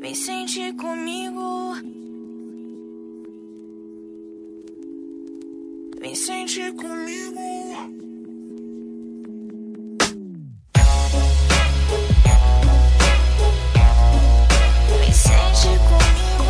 Vem sentir comigo. Vem sentir comigo. Vem sentir comigo.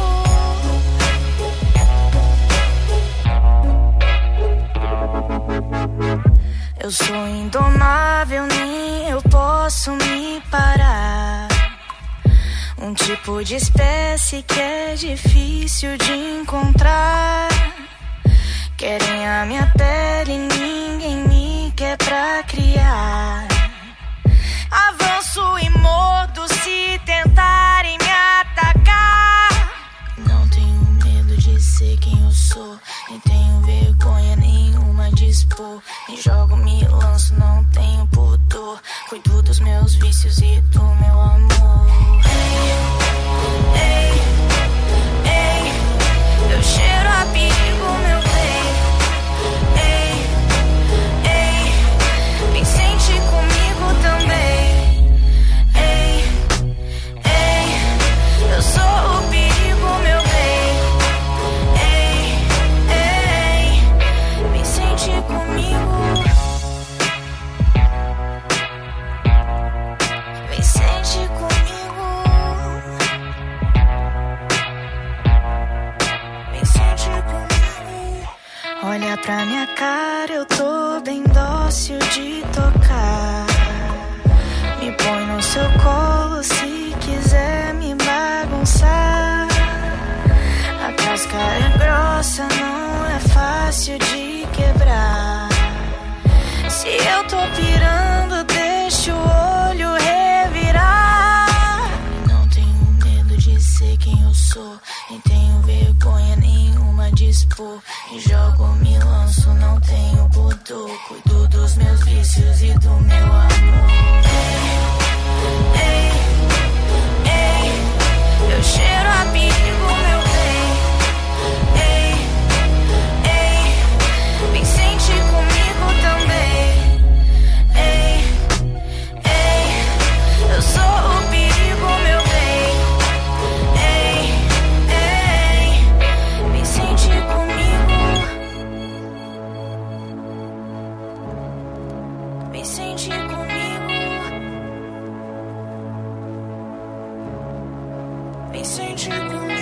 Eu sou indomável, nem eu posso me parar. Um tipo de espécie que é difícil de encontrar. Querem a minha pele, ninguém me quer pra criar. Avanço e mordo se tentarem me atacar. Não tenho medo de ser quem eu sou, nem tenho vergonha nenhuma de expor. Me jogo, me lanço, não tenho pudor. Cuido dos meus vícios e do meu amor. Ei, ei, ei, eu cheiro a perigo, meu bem. Ei, ei, vem sentir comigo também. Ei, ei, eu sou o perigo, meu bem. Ei, ei, vem sentir comigo. Vem sentir comigo. Vem sentir comigo. Olha pra minha cara, eu tô bem dócil de tocar. Me põe no seu colo se quiser me bagunçar. A casca é grossa, não é fácil de quebrar. Se eu tô pirando, deixa o olho revirar. Não tenho medo de ser quem eu sou, nem tenho vergonha nenhuma de expor. Me jogo, me lanço, não tenho pudor. Cuido dos meus vícios e do meu amor. Ei, ei, ei, eu cheiro a perigo, meu bem. Ei, ei, vem sentir comigo também. Ei, ei, eu sou o perigo, meu bem. Ei, ei, vem sentir comigo. Vem sentir comigo. Vem sentir comigo.